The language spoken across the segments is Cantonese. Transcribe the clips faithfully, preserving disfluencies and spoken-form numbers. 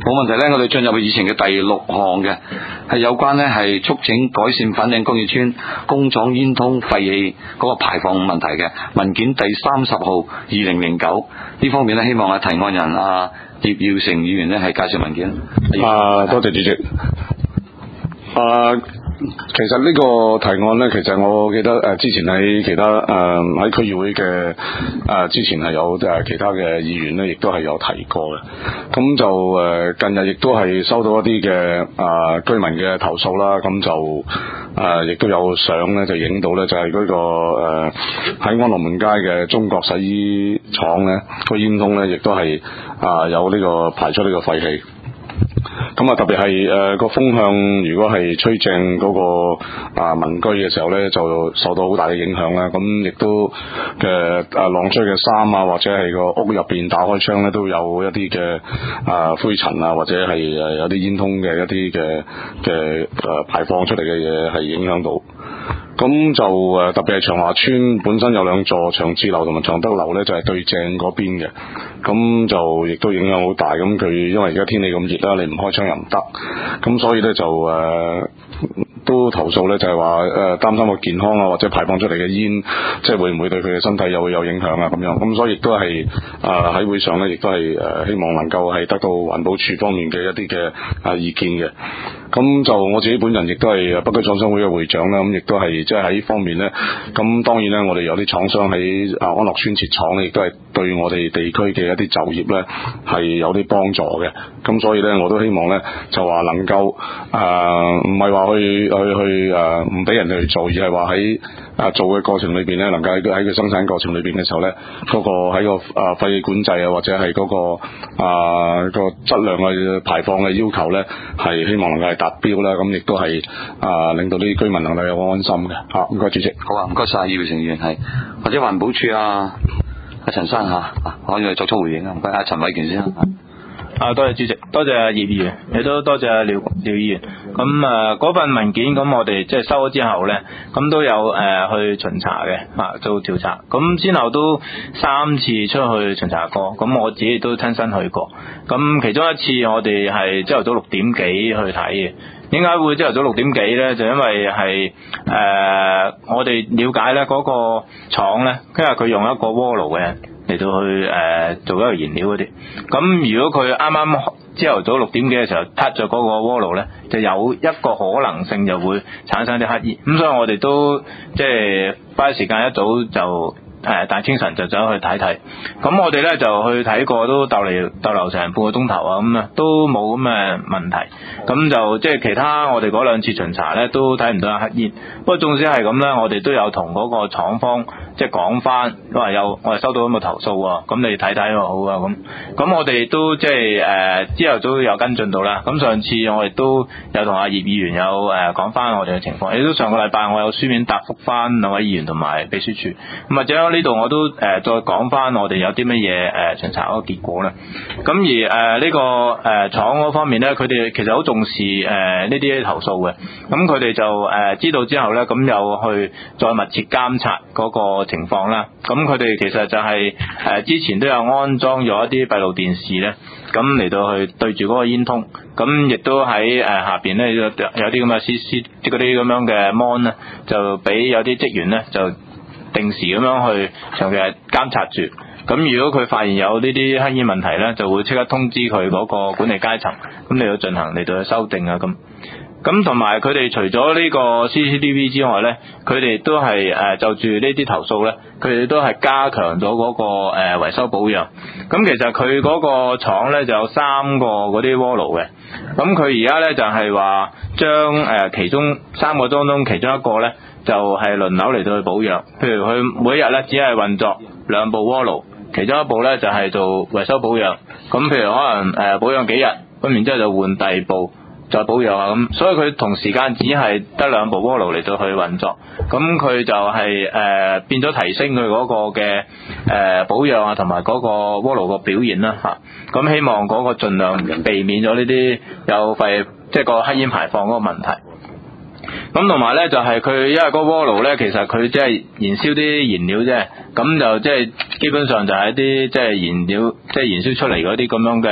冇問題咧，我哋進入去議程嘅第六項嘅，係有關呢係促請改善粉嶺工業村工廠煙通廢氣嗰個排放問題嘅文件第三十號二零零九呢方面呢，希望啊提案人啊葉耀成議員呢係介紹文件。 啊，多謝主席。啊。其實呢個提案呢，其實我記得誒之前喺其他誒喺區議會嘅誒、呃、之前係有誒其他嘅議員呢，亦都係有提過嘅。咁就誒、呃、近日亦都係收到一啲嘅啊居民嘅投訴啦。咁就誒亦、呃、都有相呢，就影到呢，就係、是、嗰、那個誒喺、呃、安樂門街嘅中國洗衣廠呢個煙囪呢，亦都係啊、呃、有呢個排出呢個廢氣。咁啊，特別係誒個風向，如果係吹正嗰個啊民居嘅時候咧，就受到好大嘅影響啦。咁亦都嘅誒晾出嘅衫啊，或者係個屋入邊打開窗咧，都有一啲嘅啊灰塵啊，或者係誒有啲煙囪嘅一啲嘅嘅誒排放出嚟嘅嘢係影響到。咁就誒特別係長華村本身有兩座長治樓同埋長德樓咧，就係、是、對正嗰邊嘅，咁就亦都影響好大。咁佢因為而家天氣咁熱啦，你唔開窗又唔得，咁所以咧就誒、呃、都投訴咧，就係話誒擔心個健康啊，或者排放出嚟嘅煙，即係會唔會對佢嘅身體又會有影響啊咁樣。咁所以亦都係誒喺會上咧，亦都係誒希望能夠係得到環保署方面嘅一啲嘅啊意見嘅。咁就我自己本人亦都係北區廠商會嘅會長啦，咁亦都係即係喺呢方面呢。咁當然呢，我哋有啲廠商喺啊安樂村設廠咧，亦都係對我哋地區嘅一啲就業呢係有啲幫助嘅。咁所以呢，我都希望呢，就話能夠啊唔係話去去去誒唔俾人哋去做，而係話喺啊做嘅過程裏邊呢，能夠喺喺佢生產過程裏邊嘅時候呢，嗰、嗰個喺個啊廢氣管制啊，或者係嗰、嗰個啊、嗰個質量嘅排放嘅要求呢，係希望能夠係達標啦。咁亦都係啊令到啲居民能夠有安心嘅。嚇，唔該主席。 好啊，唔該曬葉耀成議員係，或者環保署啊阿陳生嚇啊，可以作出回應啊。唔該，阿陳偉權先啦。 啊，多謝主席，多謝葉議員，亦都多謝廖廖議員。咁誒嗰份文件，咁我哋即係收咗之後咧，咁都有誒、呃、去巡查嘅，啊做調查。咁先後都三次出去巡查過，咁我自己都親身去過。咁其中一次我哋係朝頭早六點幾去睇嘅。點解會朝頭早六點幾咧？就因為係誒、呃、我哋了解咧嗰個廠咧，因為佢用一個鍋爐嘅嚟到去誒、呃、做一個燃料嗰啲。咁如果佢啱啱朝頭早六點幾嘅時候撻着嗰個鍋爐咧，就有一個可能性就會產生啲黑煙。咁所以我哋都即係花時間一早就誒大清晨就走去睇睇。咁我哋咧就去睇過，都逗嚟逗留成半個鐘頭啊，咁啊都冇咁嘅問題。咁就即係其他我哋嗰兩次巡查咧都睇唔到有黑煙。不過縱使係咁咧，我哋都有同嗰個廠方即係講翻，話有我哋收到咁嘅投訴喎，咁你睇睇好啊咁。咁我哋都即係誒朝頭早有跟進到啦。咁上次我哋都有同阿葉議員有誒講翻我哋嘅情況，亦都上個禮拜我有書面答覆翻兩位議員同埋秘書處。咁或者呢度我都誒、呃、再講翻我哋有啲乜嘢誒巡查嗰個結果咧。咁而誒呢、呃這個誒、呃、廠嗰方面咧，佢哋其實好重視誒呢啲投訴嘅。咁佢哋就誒、呃、知道之後咧，咁又去再密切監察嗰個情況啦。咁佢哋其實就係、是、誒、呃、之前都有安裝咗一啲閉路電視咧，咁嚟到去對住嗰個煙通，咁亦都喺誒、呃、下邊咧有有啲咁嘅 C C 即嗰啲咁樣嘅 mon 咧，就俾有啲職員咧就定時咁樣去長期係監察住。咁如果佢發現有呢啲黑煙問題咧，就會即刻通知佢嗰個管理階層，咁嚟到進行嚟到去修訂啊咁。咁同埋佢哋除咗呢個 C C T V 之外咧，佢哋都係誒就住呢啲投訴咧，佢哋都係加強咗嗰個誒維修保養。咁其實佢嗰個廠咧就有三個嗰啲鍋爐嘅，咁佢而家咧就係話將誒其中三個當中其中一個咧就係輪流嚟到去保養。譬如佢每日咧只係運作兩部鍋爐，其中一部咧就係做維修保養。咁譬如可能誒保養幾日，咁然之後就換第二部再保養啊咁，所以佢同時間只係得兩部鍋爐嚟到去運作，咁佢就係、是、誒、呃、變咗提升佢嗰個嘅誒、呃、保養啊，同埋嗰個鍋爐個表現啦嚇。咁、啊、希望嗰個盡量避免咗呢啲有廢即係個黑煙排放嗰個問題。咁同埋咧就係、是、佢因為嗰個鍋爐咧，其實佢即係燃燒啲燃料啫，咁就即係基本上就係一啲即係燃料即係燃燒出嚟嗰啲咁樣嘅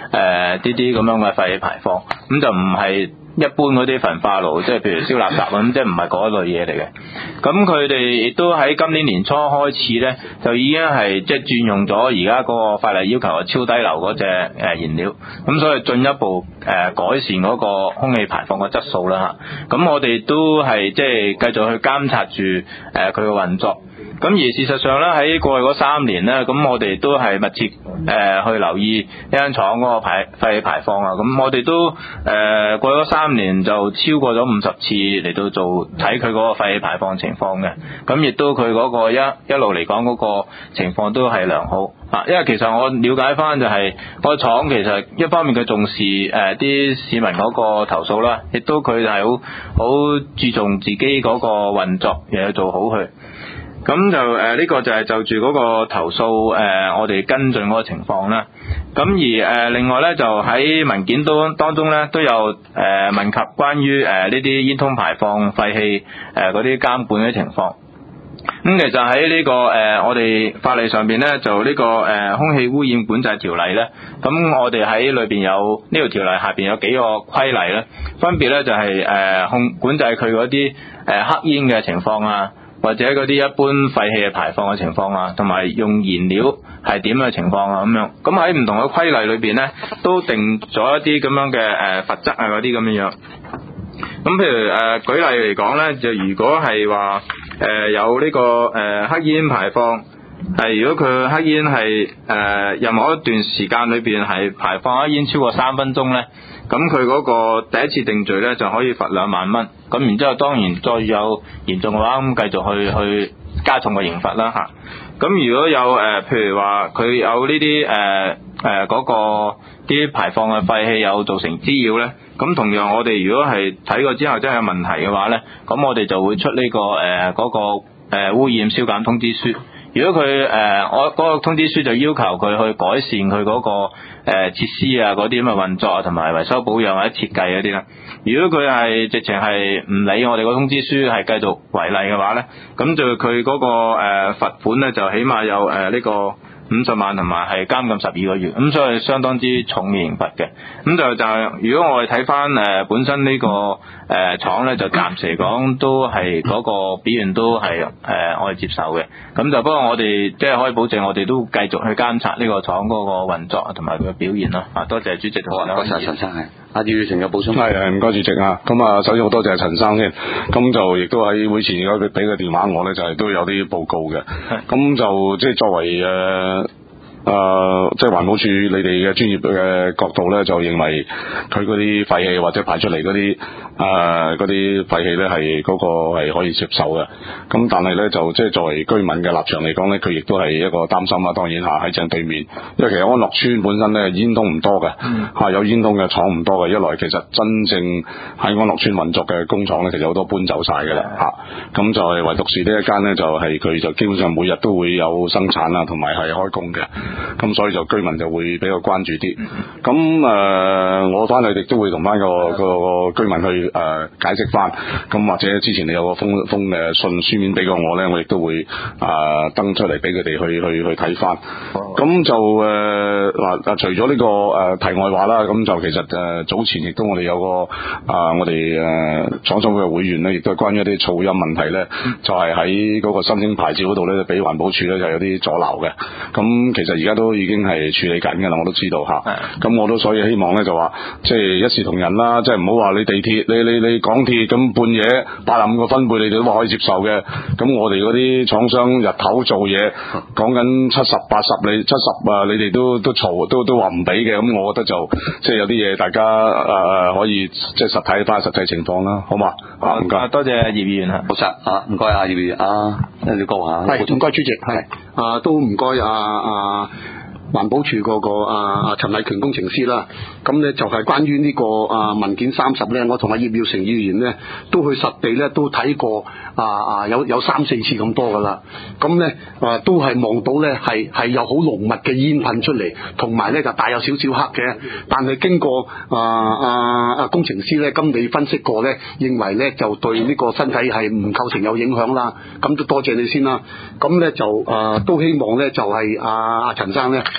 呢啲咁樣嘅廢氣排放，咁就唔係一般嗰啲焚化爐，即係譬如燒垃圾咁，即係唔係嗰一類嘢嚟嘅。咁佢哋亦都喺今年年初開始咧，就已經係即係轉用咗而家嗰個法例要求嘅超低硫嗰隻誒燃料，咁所以進一步誒改善嗰個空氣排放嘅質素啦嚇。咁我哋都係即係繼續去監察住誒佢嘅運作。咁而事實上咧，喺過去嗰三年咧，咁我哋都係密切誒、呃、去留意呢間廠嗰個排廢氣排放啊。咁我哋都誒、呃、過去嗰三年就超過咗五十次嚟到做睇佢嗰個廢氣排放情況嘅。咁亦都佢嗰個一一路嚟講嗰個情況都係良好啊。因為其實我了解翻就係、是、個廠其實一方面佢重視誒啲、呃、市民嗰個投訴啦，亦都佢係好好注重自己嗰個運作，又要做好佢。咁就誒呢、呃這個就係就住嗰個投訴誒、呃，我哋跟進嗰個情況啦。咁而誒、呃、另外咧，就喺文件都當中咧都有誒、呃、問及關於誒呢啲煙囪排放廢氣誒嗰啲監管嘅情況。咁其實喺呢、這個誒、呃、我哋法例上邊咧，就呢、這個誒、呃、空氣污染管制條例咧，咁我哋喺裏邊有呢條條例下邊有幾個規例咧，分別咧就係、是、誒、呃、控管制佢嗰啲誒黑煙嘅情況啊，或者嗰啲一般廢氣嘅排放嘅情況啊，同埋用燃料係點嘅情況啊咁樣。咁喺唔同嘅規例裏邊咧，都定咗一啲咁樣嘅誒罰則啊嗰啲咁樣樣。咁譬如誒、呃、舉例嚟講咧，就如果係話誒有呢、這個誒、呃、黑煙排放，係如果佢黑煙係誒、呃、任何一段時間裏邊係排放黑煙超過三分鐘咧，咁佢嗰個第一次定罪咧就可以罰兩萬蚊。咁然之後當然再有嚴重嘅話，咁繼續去去加重個刑罰啦嚇。咁如果有誒、呃、譬如話佢有呢啲誒誒嗰個啲排放嘅廢氣有造成滋擾咧，咁同樣我哋如果係睇過之後真係有問題嘅話咧，咁我哋就會出呢、這個誒嗰、呃那個誒、呃、污染消減通知書。如果佢誒我嗰個通知書就要求佢去改善佢嗰、那個誒、呃、設施啊嗰啲咁嘅運作啊，同埋維修保養或者設計嗰啲啦。如果佢係直情係唔理我哋個通知書係繼續違例嘅話咧，咁就佢嗰、那個誒、呃、罰款咧就起碼有誒呢、呃這個五十萬同埋係監禁十二個月，咁所以相當之重嘅刑罰嘅。咁就就係如果我哋睇翻誒本身呢、這個誒、呃、廠咧，就暫時嚟講都係嗰個表現都係誒、呃、我哋接受嘅。咁就不過我哋即係可以保證我哋都繼續去監察呢個廠嗰個運作同埋佢嘅表現咯。啊，多謝主席同埋多謝陳生係。阿葉耀成有補充。 係係，唔該主席啊。咁啊，首先好多謝陳生先。咁就亦都喺會前有佢俾個電話我咧，就係、是、都有啲報告嘅。咁就即係作為誒。呃誒、呃，即係環保署你哋嘅專業嘅角度咧，就認為佢嗰啲廢氣或者排出嚟嗰啲誒嗰啲廢氣咧係嗰個係可以接受嘅。咁但係咧就即係作為居民嘅立場嚟講咧，佢亦都係一個擔心啦。當然嚇喺正對面，因為其實安樂村本身咧煙囪唔多嘅，嚇、嗯、有煙囪嘅廠唔多嘅。一來其實真正喺安樂村運作嘅工廠咧，其實好多搬走晒㗎啦嚇。咁就係唯獨是呢一間咧，就係、是、佢就基本上每日都會有生產啊，同埋係開工嘅。咁所以就居民就會比較關注啲。咁誒、呃，我翻去亦都會同翻個個居民去誒、呃、解釋翻。咁或者之前你有個封封嘅信書面俾過我咧，我亦都會誒、呃、登出嚟俾佢哋去去去睇翻。咁就誒嗱、呃，除咗呢、這個誒、呃、題外話啦，咁就其實誒、呃、早前亦都我哋有個啊、呃，我哋誒廠商會嘅會員咧，亦都係關於一啲噪音問題咧，就係喺嗰個申請牌照嗰度咧，俾環保署咧就有啲阻撓嘅。咁其實而家都已經係處理緊㗎啦，我都知道嚇。咁我都所以希望咧就話，即係一視同仁啦，即係唔好話你地鐵、你你你港鐵咁半夜八十五個分貝，你哋都話可以接受嘅。咁我哋嗰啲廠商日頭做嘢，講緊七十八十你七十啊，你哋都都嘈，都都話唔俾嘅。咁我覺得就即係有啲嘢大家誒、呃、可以即係實體翻實際情況啦，好嘛？啊，唔該， 多謝葉議員嚇， 好實啊，唔該啊，葉議員啊，你講下。 係，唔該主席，係啊，都唔該啊啊。環保署嗰個啊啊陳禮權工程師啦，咁咧就係關於呢個啊文件三十咧，我同阿葉耀成議員咧都去實地咧都睇過啊啊有有三四次咁多噶啦，咁咧啊都係望到咧係係有好濃密嘅煙噴出嚟，同埋咧就帶有少少黑嘅，但係經過啊啊啊工程師咧今你分析過咧，認為咧就對呢個身體係唔構成有影響啦，咁都多謝你先啦，咁咧就啊都希望咧就係阿阿陳生咧。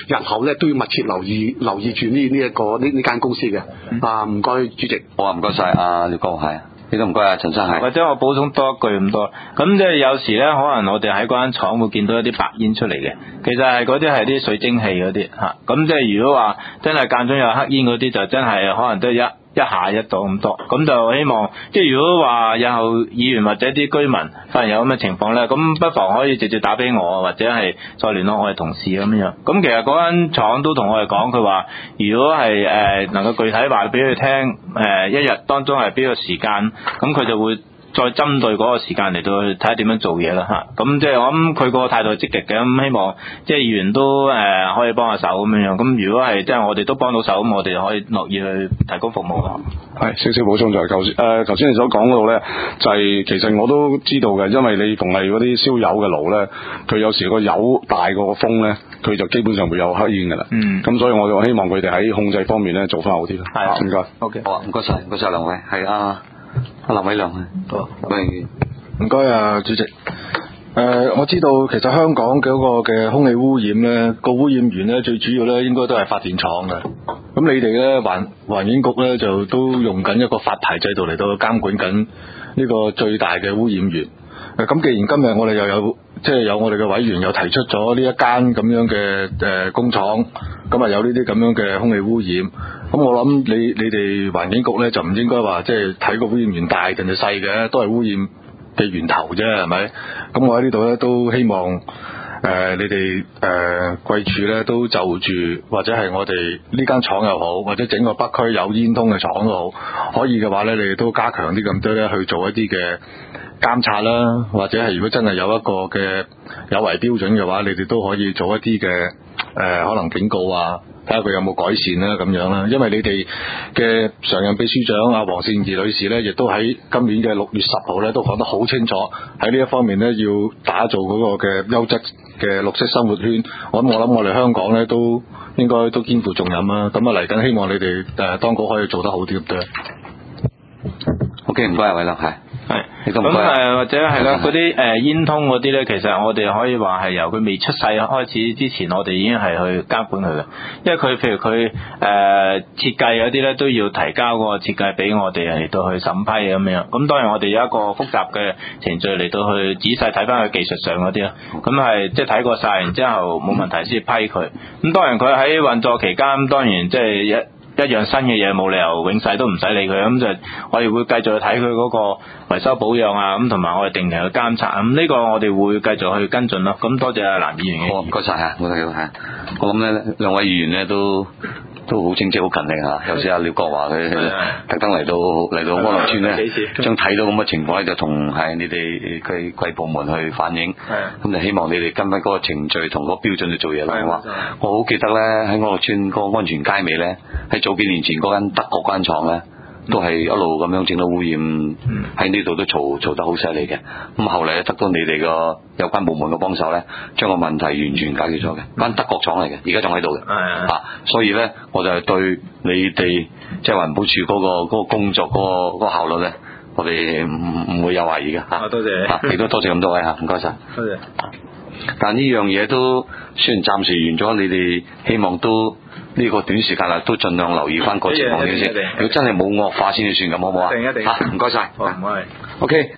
日後咧都要密切留意留意住呢呢一個呢呢間公司嘅。啊，唔該主席。 好啊，唔該晒阿廖國係。你都唔該啊，陳生係。 或者我補充多一句咁多，咁即係有時咧，可能我哋喺嗰間廠會見到一啲白煙出嚟嘅，其實係嗰啲係啲水蒸氣嗰啲嚇。咁即係如果話真係間中有黑煙嗰啲，就真係可能都係一一下一度咁多。咁就希望即係如果話日後議員或者啲居民發現有咁嘅情況咧，咁不妨可以直接打俾我，或者係再聯絡我哋同事咁樣。咁其實嗰間廠都同我哋講，佢話如果係誒、呃、能夠具體話俾佢聽，誒、呃、一日當中係邊個時間。咁佢就會再針對嗰個時間嚟到去睇下點樣做嘢啦嚇。咁即係我諗佢個態度係積極嘅，咁希望即係議員都誒、呃、可以幫下手咁樣樣。咁如果係即係我哋都幫到手，咁我哋可以樂意去提供服務咯。 係少少補充就係頭先誒頭先你所講嗰度咧，就係、是、其實我都知道嘅，因為你逢係嗰啲燒油嘅爐咧，佢有時個油大過個風咧，佢就基本上會有黑煙㗎啦。嗯。咁所以我就希望佢哋喺控制方面咧做翻好啲咯。係啊，唔該。 O K。 好啊，唔該晒，唔該晒兩位。係啊。阿林偉亮啊，好， 唔該啊，主席。誒、呃，我知道其實香港嗰個嘅空氣污染咧，個污染源咧最主要咧應該都係發電廠嘅。咁你哋咧環環境局咧就都用緊一個發牌制度嚟到監管緊呢個最大嘅污染源。誒、呃，咁既然今日我哋又有即係有我哋嘅委員又提出咗呢一間咁樣嘅誒、呃、工廠，咁啊有呢啲咁樣嘅空氣污染。咁我諗你你哋環境局咧就唔應該話即係睇個污染源大定係細嘅，都係污染嘅源頭啫，係咪？咁我喺呢度咧都希望誒、呃、你哋誒貴處咧都就住或者係我哋呢間廠又好，或者整個北區有煙通嘅廠都好，可以嘅話咧，你哋都加強啲咁多咧去做一啲嘅監察啦，或者係如果真係有一個嘅有違標準嘅話，你哋都可以做一啲嘅誒可能警告啊。睇下佢有冇改善啦，咁樣啦，因為你哋嘅常任秘書長啊黃善儀女士咧，亦都喺今年嘅六月十號咧都講得好清楚，喺呢一方面咧要打造嗰個嘅優質嘅綠色生活圈。我諗我諗我哋香港咧都應該都肩負重任啦。咁啊嚟緊希望你哋誒當局可以做得好啲咁多。 O K， 唔該啊，偉亮係。係， 咁誒或者係啦，嗰啲誒煙通嗰啲咧，其實我哋可以話係由佢未出世開始之前，我哋已經係去監管佢嘅。因為佢譬如佢誒、呃、設計嗰啲咧，都要提交個設計俾我哋嚟到去審批咁樣。咁當然我哋有一個複雜嘅程序嚟到去仔細睇翻佢技術上嗰啲啦。咁係即係睇過晒，然之後冇問題先批佢。咁當然佢喺運作期間，當然即係一。一樣新嘅嘢冇理由永世都唔使理佢，咁就我哋會繼續去睇佢嗰個維修保養啊，咁同埋我哋定期去監察，咁呢個我哋會繼續去跟進咯。咁多謝阿藍議員嘅。 好，唔該晒嚇，我睇到嚇。我諗咧兩位議員咧都都好正職好勤力嚇，尤其是阿廖國華佢特登嚟到嚟到安樂村咧，將睇到咁嘅情況咧就同係你哋佢貴部門去反映，咁就希望你哋跟翻嗰個程序同嗰個標準去做嘢啦。我話我好記得咧喺安樂村嗰個安全街尾咧，喺早幾年前嗰間德國間廠咧，都係一路咁樣整到污染喺呢度都嘈嘈得好犀利嘅。咁後嚟咧得到你哋個有關部門嘅幫手咧，將個問題完全解決咗嘅。間德國廠嚟嘅，而家仲喺度嘅。係啊，所以咧我就係對你哋即係環保署嗰個嗰個工作嗰個嗰個效率咧，我哋唔唔會有懷疑嘅嚇。多謝，亦都多謝咁多位嚇，唔該晒。多謝。但呢樣嘢都雖然暫時完咗，你哋希望都呢個短時間啦，都盡量留意翻個情況先。如果真係冇惡化先至算咁，好唔好啊？一定一定。嚇，唔該晒。好，唔該。OK。